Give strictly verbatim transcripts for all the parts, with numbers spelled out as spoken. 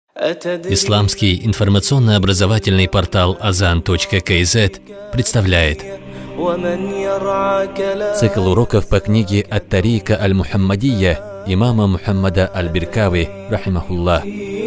Исламский информационно-образовательный портал азан точка кей зет представляет цикл уроков по книге «Ат-Тарика аль-Мухаммадия» имама Мухаммада аль-Биркави, рахимахуллах.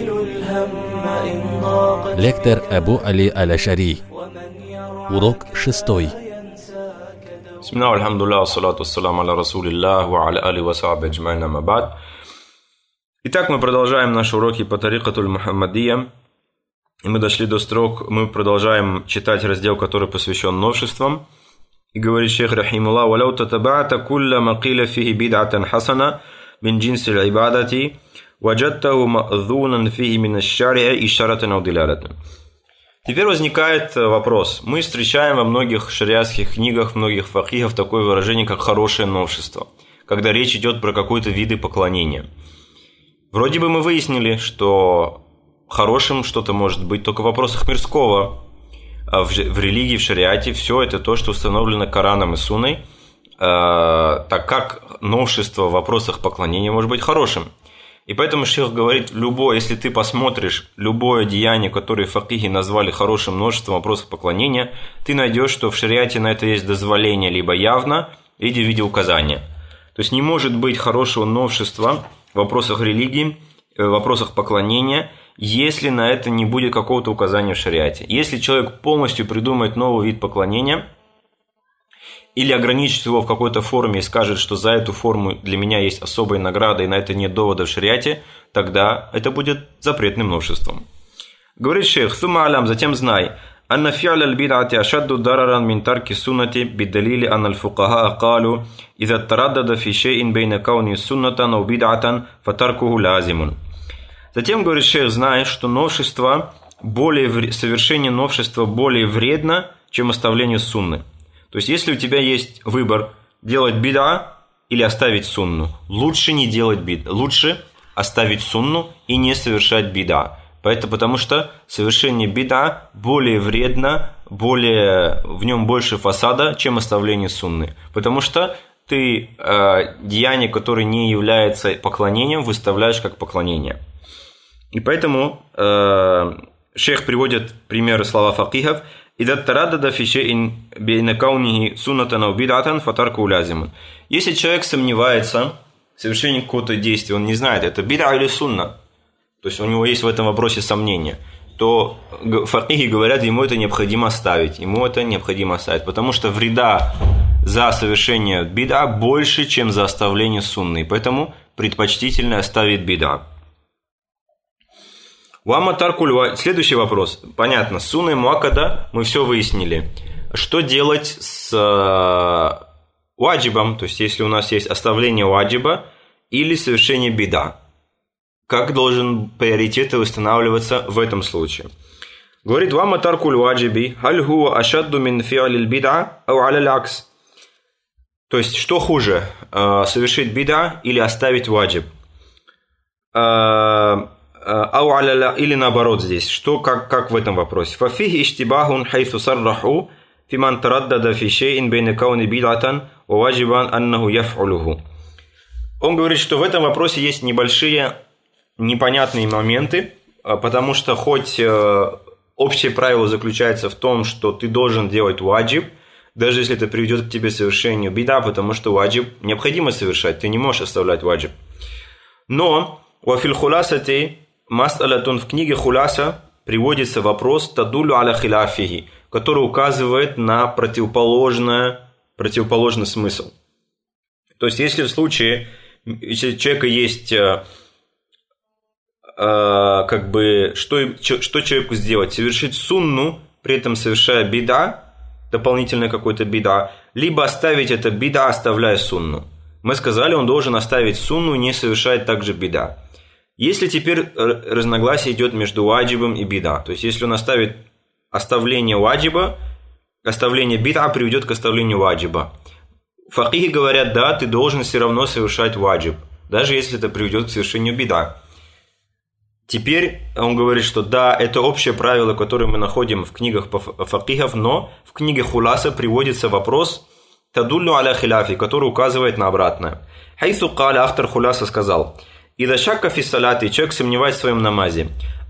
Лектор Абу Али аль-Ашари. Урок шестой. Бисмилlah, альхамдулилlah, ассалату ассаламу аля расулиллах, ва аля али ва сахби аджмаин, амма ба'д. Итак, мы продолжаем наши уроки по тарикату аль-Мухаммадия. И мы дошли до строк, мы продолжаем читать раздел, который посвящен новшествам. И говорит шейх рахимуллах: «Валяу татаба'та кулля мақиля фихи бид'атан хасана мин джинси аль-ибадати, ваджаттаху ма'зунан фихи мин аш-шари'и ишаратан ау дилалатан». Теперь возникает вопрос. Мы встречаем во многих шариатских книгах, многих факихов такое выражение, как «хорошее новшество», когда речь идет про какие-то виды поклонения. Вроде бы мы выяснили, что хорошим что-то может быть только в вопросах мирского. А в религии, в шариате все это то, что установлено Кораном и Сунной, так как новшество в вопросах поклонения может быть хорошим. И поэтому шейх говорит, любое, если ты посмотришь любое деяние, которое факихи назвали хорошим множеством вопросов поклонения, ты найдешь, что в шариате на это есть дозволение либо явно, либо в виде указания. То есть не может быть хорошего новшества в вопросах религии, в вопросах поклонения, если на это не будет какого-то указания в шариате. Если человек полностью придумает новый вид поклонения или ограничит его в какой-то форме и скажет, что за эту форму для меня есть особая награда и на это нет довода в шариате, тогда это будет запретным новшеством. Говорит шейх: «Сумма алям, затем знай, анна фи'ля аль-бид'ати ашадду дараран мин тарки суннати биддалили анна аль-фукаха калу иза тараддада фи шей'ин бейна кауни суннатан ау бид'атан фатаркуху лазимун». Затем, говорит шейх, знай, что новшество, более, совершение новшества более вредно, чем оставление сунны. То есть, если у тебя есть выбор делать бид'a или оставить сунну, лучше не делать бид'a, лучше оставить сунну и не совершать бид'a. Поэтому, потому что совершение бид'a более вредно, более, в нем больше фасада, чем оставление сунны. Потому что ты э, деяние, которое не является поклонением, выставляешь как поклонение. И поэтому э, шейх приводит примеры слова факихов. Если человек сомневается в совершении какого-то действия, он не знает, это бид'a или сунна, то есть у него есть в этом вопросе сомнения, то факихи говорят, ему это необходимо оставить, ему это необходимо оставить, потому что вреда за совершение бид'a больше, чем за оставление сунны, и поэтому предпочтительно оставить бид'a. Следующий вопрос. Понятно, с сунной муаккада мы все выяснили. Что делать с ваджибом, то есть если у нас есть оставление ваджиба или совершение бид'a? Как должен приоритет устанавливаться в этом случае? Говорит: «Вама таркуль ваджиби, халь хуа ашадду мин фи'алил бид'a ау аля лакс». То есть, что хуже, совершить бид'a или оставить ваджиб? Или наоборот здесь, что, как, как в этом вопросе? «Фафихи иштибахун хайсу сарраху фиман тараддада фи шейин бейна кауни бид'атан ва ваджибан аннаху яф'улуху». Он говорит, что в этом вопросе есть небольшие непонятные моменты, потому что хоть общее правило заключается в том, что ты должен делать ваджиб, даже если это приведет к тебе совершению бид'a, потому что ваджиб необходимо совершать, ты не можешь оставлять ваджиб. Но «Вафил хуласати» Мас'алатун, в книге Хуляса приводится вопрос «Тадулю аля хиляфихи», который указывает на противоположный, противоположный смысл. То есть, если в случае, если у человека есть, э, э, как бы, что, что человеку сделать? Совершить сунну, при этом совершая бид'a, дополнительное какое-то бид'a, либо оставить это бид'a, оставляя сунну. Мы сказали, он должен оставить сунну и не совершать также бид'a. Если теперь разногласие идет между ваджибом и бид'a, то есть если он оставит оставление ваджиба, оставление бид'a приведет к оставлению ваджиба. Факихи говорят, да, ты должен все равно совершать ваджиб, даже если это приведет к совершению бид'a. Теперь он говорит, что да, это общее правило, которое мы находим в книгах факихов, но в книге Хуляса приводится вопрос «Тадуллю аля хиляфи», который указывает на обратное. Хайсу каля, автор Хуляса сказал: «Ида шакка фи салати», человек сомневается в своем намазе,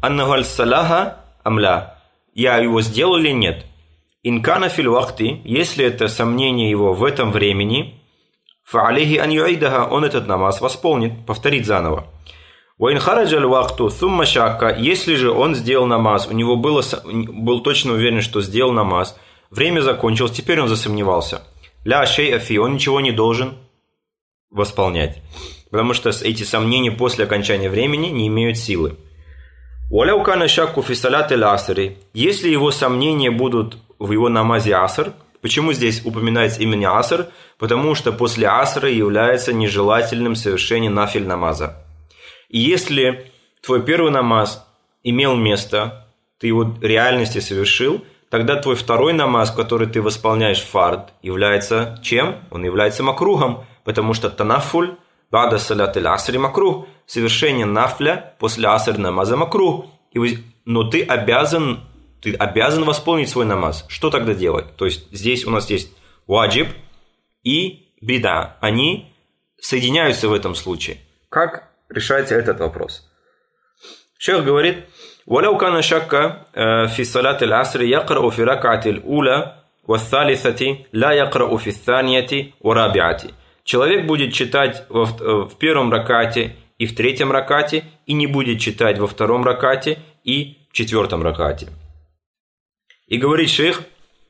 аннагаль салаха амля, я его сделал или нет. Инкана фил вахти, если это сомнение его в этом времени, фа'алейхи ан ю'идаха, он этот намаз восполнит, повторит заново. Ва ин хараджаль вахту сумма шакка, если же он сделал намаз, у него было, был точно уверен, что сделал намаз, время закончилось, теперь он засомневался. Ля шей'a фи, он ничего не должен восполнять, потому что эти сомнения после окончания времени не имеют силы. Валяу кана шакку фи салат аль-асри, если его сомнения будут в его намазе аср. Почему здесь упоминается именно аср? Потому что после асра является нежелательным совершение нафиль намаза. И если твой первый намаз имел место, ты его в реальности совершил, тогда твой второй намаз, который ты восполняешь фард, является чем? Он является макругом, потому что танафуль бада салат аль-асри макруг, совершение нафля после аср намаза макруг. Но ты обязан Ты обязан восполнить свой намаз. Что тогда делать? То есть здесь у нас есть ваджиб и бида. Они соединяются в этом случае. Как решается этот вопрос? Шейх говорит: «Валяу кана шакка фи салат аль-асри якрау фи ракати аль-ула ва th-thalithati ла якрау фи th-thaniyati ва рабиати». Человек будет читать в первом ракате и в третьем ракате, и не будет читать во втором ракате и в четвертом ракате. И говорит шейх,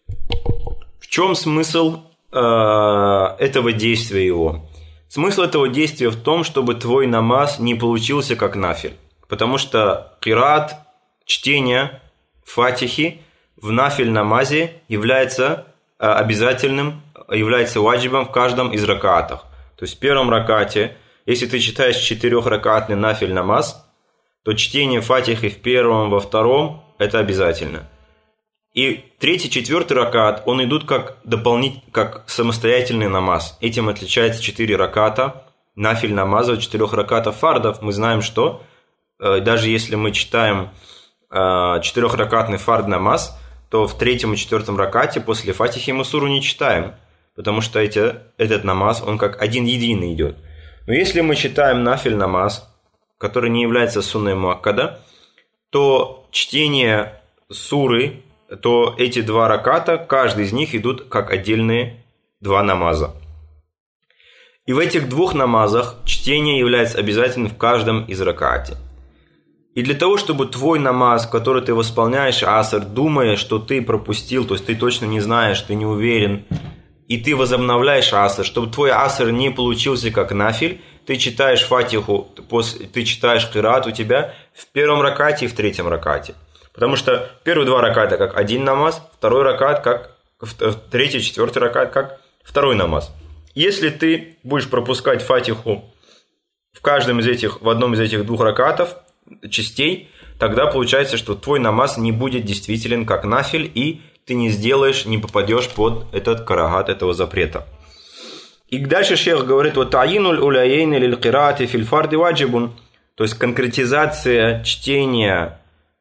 в чем смысл э, этого действия его? Смысл этого действия в том, чтобы твой намаз не получился как нафиль. Потому что кираат, чтение фатихи в нафиль намазе является э, обязательным, является ваджибом в каждом из ракаатов. То есть в первом ракате, если ты читаешь четырехракатный нафиль намаз, то чтение фатихи в первом, во втором – это обязательно. И третий, четвертый ракат, он идут как дополнительный, как самостоятельный намаз. Этим отличается четыре раката, нафиль намаза, четырех ракатов фардов. Мы знаем, что э, даже если мы читаем э, четырехракатный фард намаз, то в третьем и четвертом ракате после фатихи мы суру не читаем, потому что эти, этот намаз, он как один единый идет. Но если мы читаем нафиль намаз, который не является сунной муаккада, то чтение суры, то эти два раката, каждый из них идут как отдельные два намаза. И в этих двух намазах чтение является обязательным в каждом из ракате. И для того, чтобы твой намаз, который ты восполняешь аср, думая, что ты пропустил, то есть ты точно не знаешь, ты не уверен, и ты возобновляешь аср, чтобы твой аср не получился как нафиль, ты читаешь фатиху, ты читаешь кираат у тебя в первом ракате и в третьем ракате. Потому что первые два раката как один намаз, второй ракат как третий, четвертый ракат как второй намаз. Если ты будешь пропускать фатиху в каждом из этих, в одном из этих двух ракатов, частей, тогда получается, что твой намаз не будет действителен как нафиль, и ты не сделаешь, не попадешь под этот карагат этого запрета. И дальше шейх говорит: вот таинуль уляйн лил кираати фил фарди ваджибун, то есть конкретизация чтения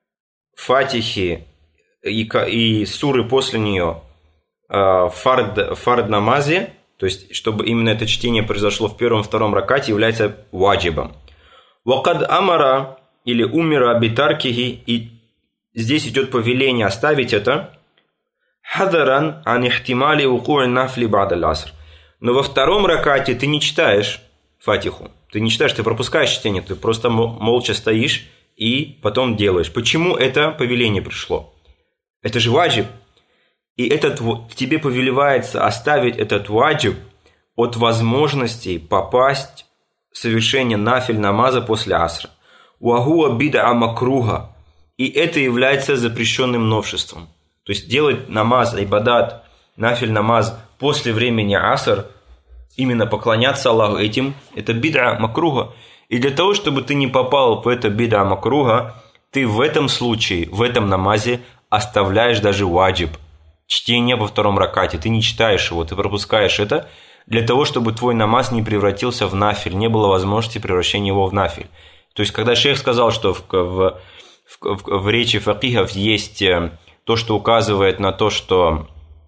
фатихи и, и суры после нее в фард, фард намазе, то есть чтобы именно это чтение произошло в первом и втором ракате, является ваджибом. Вакад амара или умира битаркихи, и здесь идет повеление оставить это. Хадаран ан ихтимали уку'и нафли бa'д аль-аср. Но во втором ракате ты не читаешь фатиху, ты не читаешь, ты пропускаешь чтение, ты просто молча стоишь и потом делаешь. Почему это повеление пришло? Это же ваджиб. И этот, тебе повелевается оставить этот ваджиб от возможности попасть в совершение нафиль намаза после асра. Уагуа бид'a макруха. И это является запрещенным новшеством. То есть делать намаз, айбадат, нафиль намаз после времени аср, именно поклоняться Аллаху этим, это бид'a макруха. И для того, чтобы ты не попал в это бид'a макруха, ты в этом случае, в этом намазе оставляешь даже ваджиб. Чтение во втором ракате. Ты не читаешь его, ты пропускаешь это, для того, чтобы твой намаз не превратился в нафиль, не было возможности превращения его в нафиль. То есть, когда шейх сказал, что в, в, в, в речи факихов есть то, что указывает на то, что,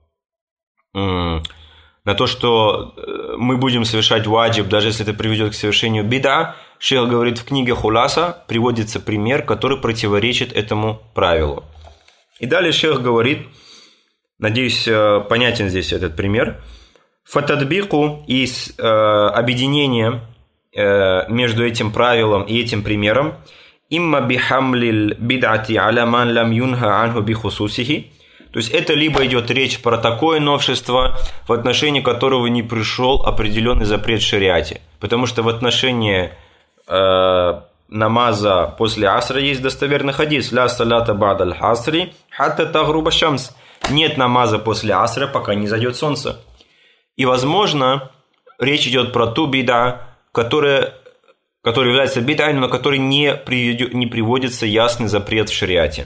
на то, что мы будем совершать ваджиб, даже если это приведет к совершению бида, шейх говорит, в книге Хуласа приводится пример, который противоречит этому правилу. И далее шейх говорит, надеюсь, понятен здесь этот пример, фатадбику и э, объединение э, между этим правилом и этим примером имма бихамлил бидати аля ман лам юнха анху бихусусихи. То есть это либо идет речь про такое новшество, в отношении которого не пришел определенный запрет в шариате. Потому что в отношении э, намаза после асра есть достоверный хадис. Ля салята ба'даль асри хатта тагруба шамс. Нет намаза после асра, пока не зайдет солнце. И, возможно, речь идет про ту бида, которая, которая является бидой, но которой не, приведет, не приводится ясный запрет в шариате.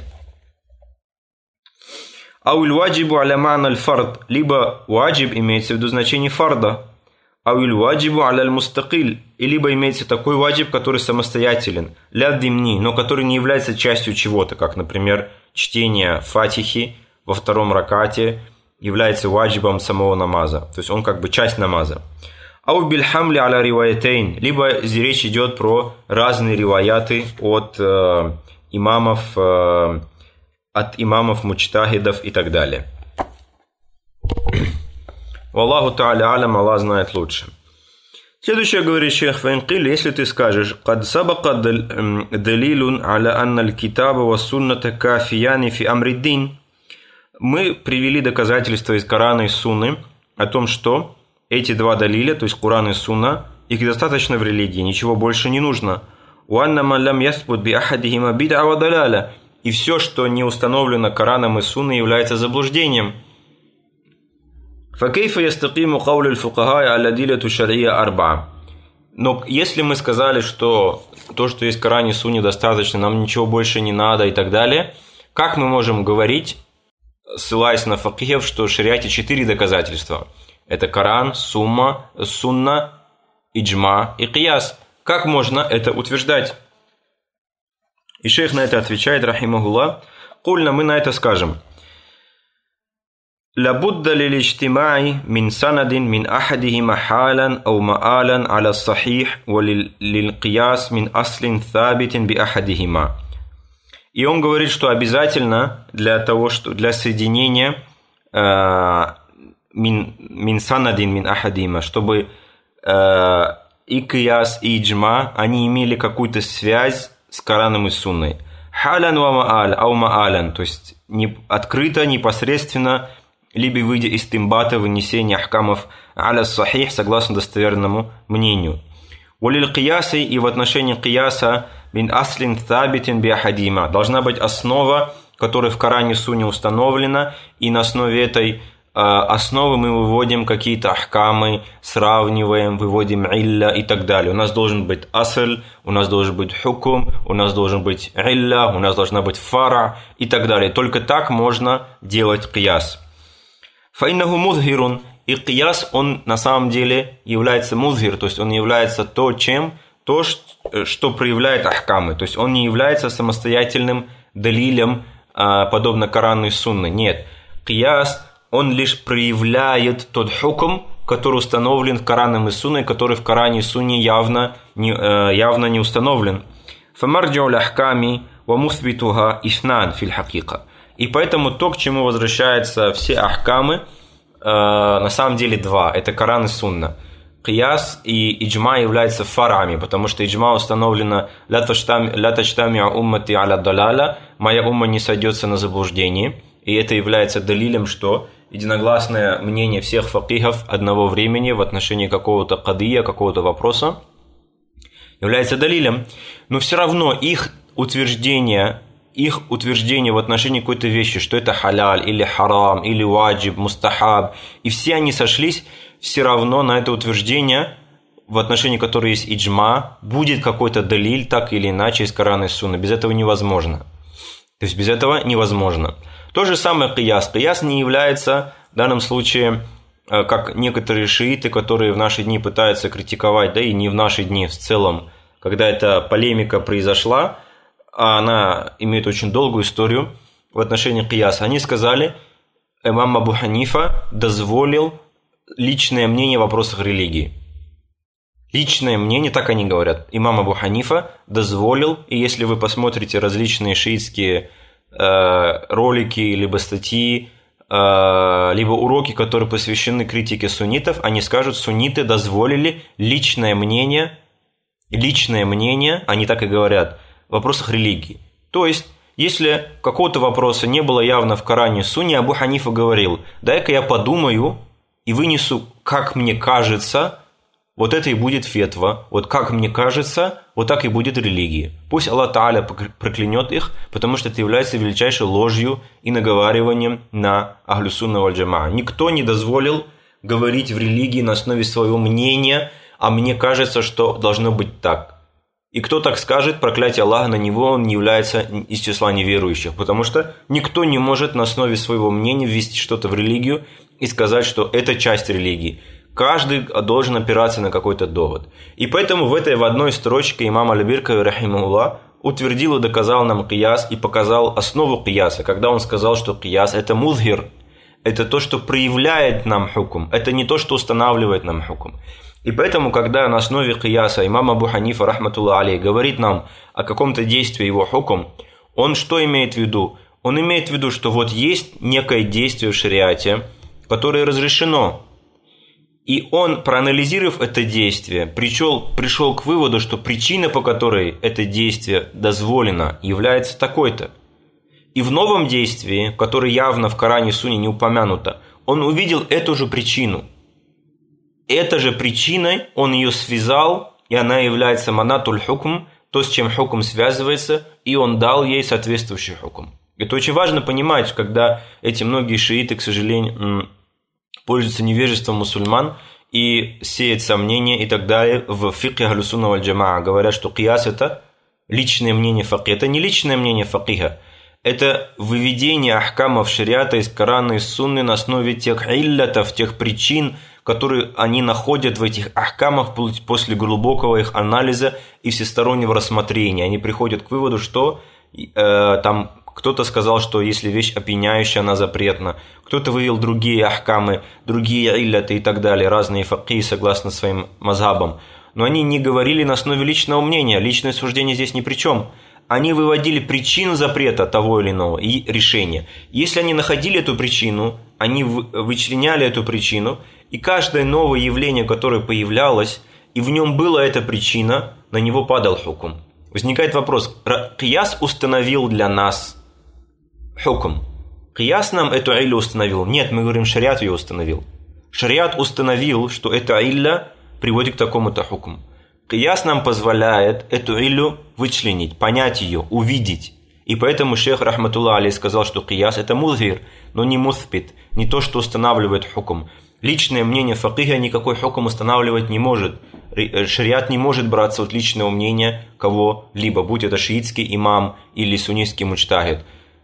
Ауиль ваджибу аля ма'на аль-фард, либо ваджиб имеется в виду значение фарда. Ауиль ваджибу аля аль-мустакиль, и либо имеется такой ваджиб, который самостоятелен, ля димни, но который не является частью чего-то, как, например, чтение фатихи во втором ракате является ваджибом самого намаза, то есть он как бы часть намаза. Ау бильхамли аля риваятейн, либо здесь речь идет про разные риваяты от э, имамов, э, от имамов, муджтахидов и так далее. Валлаху та'аля алям, Аллах знает лучше. Следующее говорит шейх Фаинкиль, если ты скажешь, «Кад сабака далилун аля анна аль-китаба ва сунната кафияни фи амриддин». Мы привели доказательства из Корана и Сунны о том, что эти два далиля, то есть Коран и Сунна, их достаточно в религии, ничего больше не нужно. «Уанна ман лам ясбут би ахадихима бид'a ва далаля». И все, что не установлено Кораном и Сунной, является заблуждением. «Факейфа ястакиму каулю аль-фукахай аль-адиляту шар'ия арба». Но если мы сказали, что то, что есть в Коране и Сунне, достаточно, нам ничего больше не надо и так далее, как мы можем говорить, ссылаясь на факихов, что в шариате четыре доказательства? Это Коран, Сумма, Сунна, Иджма и Кияс. Как можно это утверждать? И шейх на это отвечает, рахимахуллах, «Кульна, мы на это скажем». «Лабудда лилиджтимаи мин санадин мин ахадихима халян ау маалан аля сахих ва лилкияс мин аслин thабитин би ахадихима». И он говорит, что обязательно для того, что для соединения э, мин, мин санадин мин ахадима, чтобы э, и кияс, и иджма, они имели какую-то связь с Кораном и Сунной. Халян ва мааль, ау маалян, то есть не, открыто, непосредственно, либо выйдя из тимбата, вынесения ахкамов аля сахих, согласно достоверному мнению. Валил кияси, и в отношении кияса мин аслин thабитин би ахадима, должна быть основа, которая в Коране и Сунне установлена, и на основе этой э, основы мы выводим какие-то ахкамы, сравниваем, выводим илля и так далее. У нас должен быть асль, у нас должен быть хукум, у нас должен быть илля, у нас должна быть фара и так далее. Только так можно делать кияс. Фаиннаху музхирун, и кияс, он на самом деле является музхир, то есть он является то, чем, то, что проявляет ахкамы, то есть он не является самостоятельным далилем, подобно Корану и Сунне. Нет, кияс, он лишь проявляет тот хукм, который установлен Кораном и Сунной, который в Коране и Сунне явно не, явно не установлен. Фамарджиу ляхками ва мусбитуха ишнан филь хакика. И поэтому то, к чему возвращаются все ахкамы, на самом деле два. Это Коран и Сунна. Кияс и иджма являются фарами, потому что иджма установлено «Ля тачтами'у уммати аля далаля», «Моя умма не сойдется на заблуждении». И это является далилем, что единогласное мнение всех факихов одного времени в отношении какого-то кадия, какого-то вопроса является далилем. Но все равно их утверждение, их утверждение в отношении какой-то вещи, что это халяль, или харам, или ваджиб, мустахаб, и все они сошлись, все равно на это утверждение, в отношении которого есть иджма, будет какой-то далиль, так или иначе, из Корана и Сунны. Без этого невозможно. То есть без этого невозможно. То же самое кияс. Кияс не является в данном случае, как некоторые шииты, которые в наши дни пытаются критиковать, да и не в наши дни в целом, когда эта полемика произошла, а она имеет очень долгую историю в отношении кияса. Они сказали, имам Абу Ханифа дозволил личное мнение в вопросах религии. Личное мнение, так они говорят. Имам Абу Ханифа дозволил, и если вы посмотрите различные шиитские э, ролики, либо статьи, э, либо уроки, которые посвящены критике суннитов, они скажут, сунниты дозволили личное мнение, личное мнение, они так и говорят, в вопросах религии. То есть, если какого-то вопроса не было явно в Коране и Сунне, Абу Ханифа говорил, дай-ка я подумаю и вынесу, как мне кажется, вот это и будет фетва, вот как мне кажется, вот так и будет религия. Пусть Аллах Тааля проклянет их, потому что это является величайшей ложью и наговариванием на Ахлю Сунна валь Джамаа. Никто не дозволил говорить в религии на основе своего мнения, а мне кажется, что должно быть так. И кто так скажет, проклятие Аллаха на него, он не является из числа неверующих, потому что никто не может на основе своего мнения ввести что-то в религию и сказать, что это часть религии. Каждый должен опираться на какой-то довод. И поэтому в этой в одной строчке имам Аль-Биркави, рахимахуллах, утвердил и доказал нам кияс и показал основу кияса, когда он сказал, что кияс – это музхир, это то, что проявляет нам хукм, это не то, что устанавливает нам хукм. И поэтому, когда на основе кияса имам Абу Ханифа, рахматуллах алейх, говорит нам о каком-то действии его хукм, он что имеет в виду? Он имеет в виду, что вот есть некое действие в шариате, которое разрешено. И он, проанализировав это действие, пришел, пришел к выводу, что причина, по которой это действие дозволено, является такой-то. И в новом действии, которое явно в Коране и Сунне не упомянуто, он увидел эту же причину. Этой же причиной он ее связал, и она является манатуль хукм, то, с чем хукм связывается, и он дал ей соответствующий хукм. Это очень важно понимать, когда эти многие шииты, к сожалению, пользуются невежеством мусульман и сеют сомнения и так далее в фикхе Ахлю Сунна валь Джамаа. Говорят, что кияс – это личное мнение факиха. Это не личное мнение факиха. Это выведение ахкамов шариата из Корана и Сунны на основе тех иллятов, тех причин, которые они находят в этих ахкамах после глубокого их анализа и всестороннего рассмотрения. Они приходят к выводу, что э, там кто-то сказал, что если вещь опьяняющая, она запретна. Кто-то вывел другие ахкамы, другие илляты и так далее, разные факихи согласно своим мазхабам. Но они не говорили на основе личного мнения. Личное суждение здесь ни при чем. Они выводили причину запрета того или иного и решения. Если они находили эту причину, они вычленяли эту причину, и каждое новое явление, которое появлялось, и в нем была эта причина, на него падал хукм. Возникает вопрос, кияс установил для нас хукм. Кияс нам эту иллю установил? Нет, мы говорим, шариат ее установил. Шариат установил, что эта илля приводит к такому-то хукму. Кияс нам позволяет эту иллю вычленить, понять ее, увидеть. И поэтому шейх рахматуллах алейх сказал, что кияс это музхир, но не муспит, не то, что устанавливает хукм. Личное мнение факиха никакой хукм устанавливать не может. Шариат не может браться от личного мнения кого-либо, будь это шиитский имам или суннитский муджтахид.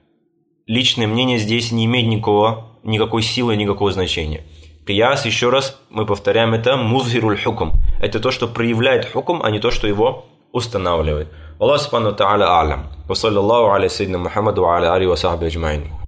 Личное мнение здесь не имеет никакого, никакой силы, никакого значения. Кияс, еще раз, мы повторяем, это музхируль хукм. Это то, что проявляет хукм, а не то, что его устанавливает. Аллах субхану ва тааля а'лям. Ва саллаллаху аля сайидина Мухаммаду ва аля алихи ва сахбихи аджмаин.